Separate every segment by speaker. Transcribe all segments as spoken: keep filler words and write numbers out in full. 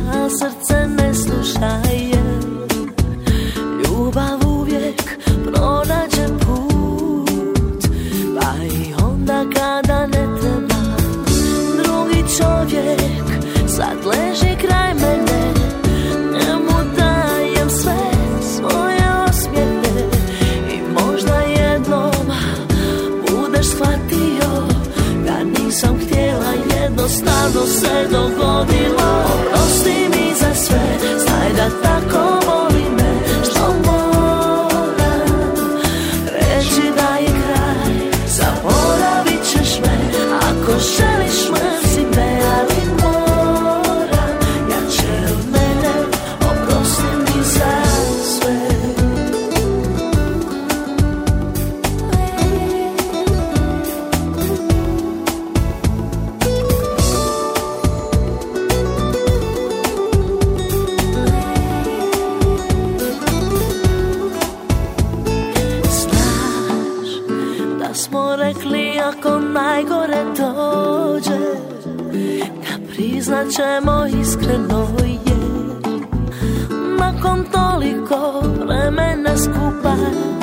Speaker 1: a srce ne slušaje. Ljubav uvijek pronađe put, pa i onda kada ne treba. Drugi čovjek sad leži kraj mene, njemu dajem sve svoje osmijene. I možda jednom budeš shvatio da nisam htjela, jednostavno se dogodilo. Oprosti mi za sve, znaj da tako voli me. Što moram reći da je kraj, zaboravit ćeš me. Ako želiš mrzi me, ali moram jače od mene. Oprosti mi za sve. Smo rekli ako najgore dođe, da priznat ćemo iskreno je. Nakon toliko vremena skupa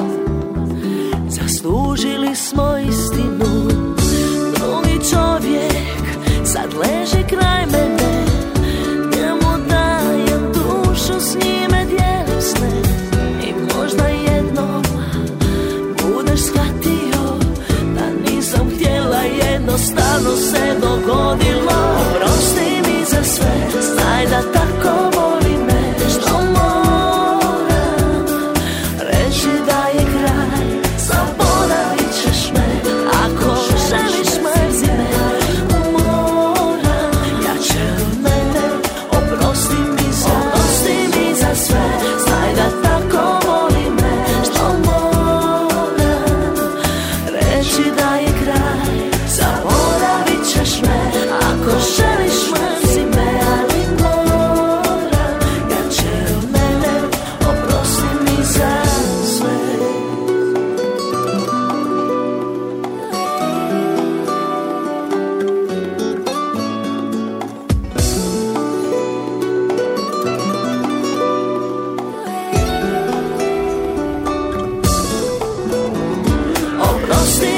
Speaker 1: zaslužili smo istinu. Drugi čovjek sad leži kraj mene, njemu dajem dušu, s njime dijelim sne. I možda jednom budeš shvatio da nisam htjela, jednostavno se dogodilo. Oprosti mi za sve, znaj da tako voli me. Što moram reći da je kraj, zaboravit ćeš me. Ako želiš mrzi me, moram jače od mene. Oprosti mi za, oprosti mi za sve, znaj da tako voli me. Što moram reći da je kraj, zaboravit ćeš me. Ako želiš mrzi me, ali moram jače od mene. Oprosti mi za sve. Oprosti